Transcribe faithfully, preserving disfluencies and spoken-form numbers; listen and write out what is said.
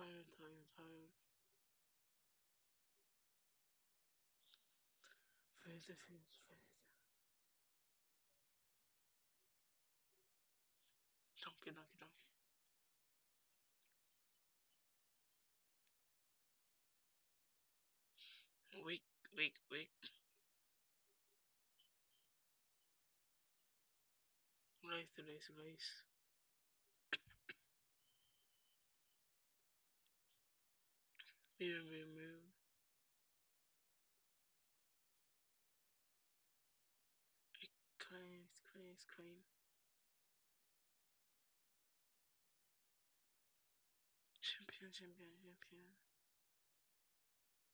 tired, tired, tired. Further, further, further. Donkey, donkey, donkey. Weak, weak, weak. Rice, rice, rice. Move, move, move. Claim, claim, claim. Champion, champion, champion.